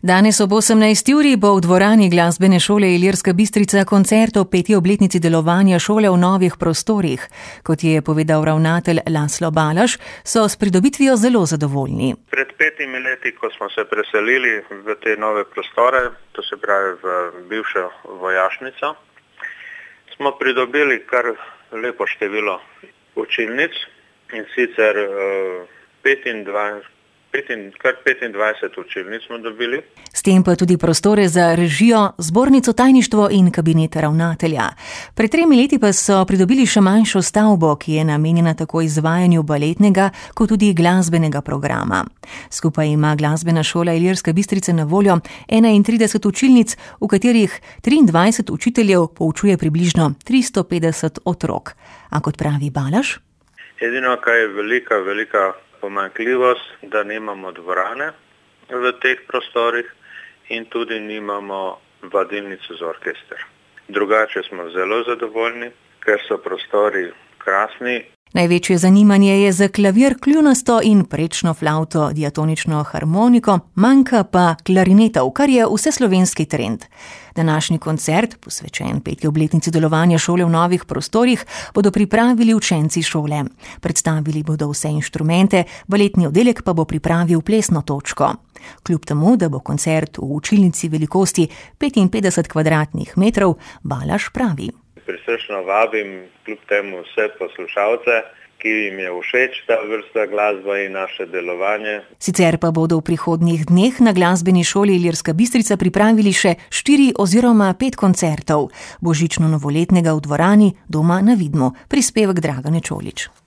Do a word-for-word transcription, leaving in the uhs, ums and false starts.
Danes ob osemnajsti uri bo v dvorani Glasbene šole Ilirska Bistrica koncert ob peti obletnici delovanja šole v novih prostorih. Kot je povedal ravnatelj Laslo Balaš, so s pridobitvijo zelo zadovoljni. Pred petimi leti, ko smo se preselili v te nove prostore, to se pravi v bivšo vojašnico, smo pridobili kar lepo število učilnic in sicer uh, petindvajset kar petindvajset učilnic smo dobili. S tem pa tudi prostore za režijo, zbornico, tajništvo in kabinet ravnatelja. Pred tremi leti pa so pridobili še manjšo stavbo, ki je namenjena tako izvajanju baletnega kot tudi glasbenega programa. Skupaj ima Glasbena šola Ilirska Bistrica na voljo enaintrideset učilnic, v katerih triindvajset učiteljev poučuje približno tristo petdeset otrok. A kot pravi Balaš? Edino, kaj je velika, velika pomanjkljivost, da nimamo dvorane v teh prostorih in tudi nimamo vadilnice za orkester. Drugače smo zelo zadovoljni, ker so prostori krasni. Največje zanimanje je za klavir, kljunasto in prečno flavto, diatonično harmoniko, manjka pa klarinetov, kar je vseslovenski trend. Današnji koncert, posvečen peti obletnici delovanja šole v novih prostorih, bodo pripravili učenci šole. Predstavili bodo vse inštrumente, baletni oddelek pa bo pripravil plesno točko. Kljub temu, da bo koncert v učilnici velikosti petinpetdeset kvadratnih metrov, Balaš pravi. Prisrčno vabim kljub temu vse poslušalce, ki jim je všeč ta vrsta glasba in naše delovanje. Sicer pa bodo v prihodnjih dneh na Glasbeni šoli Ilirska Bistrica pripravili še štiri oziroma pet koncertov. Božično-novoletnega v dvorani Doma na Vidmu, prispevek Dragane Čolič.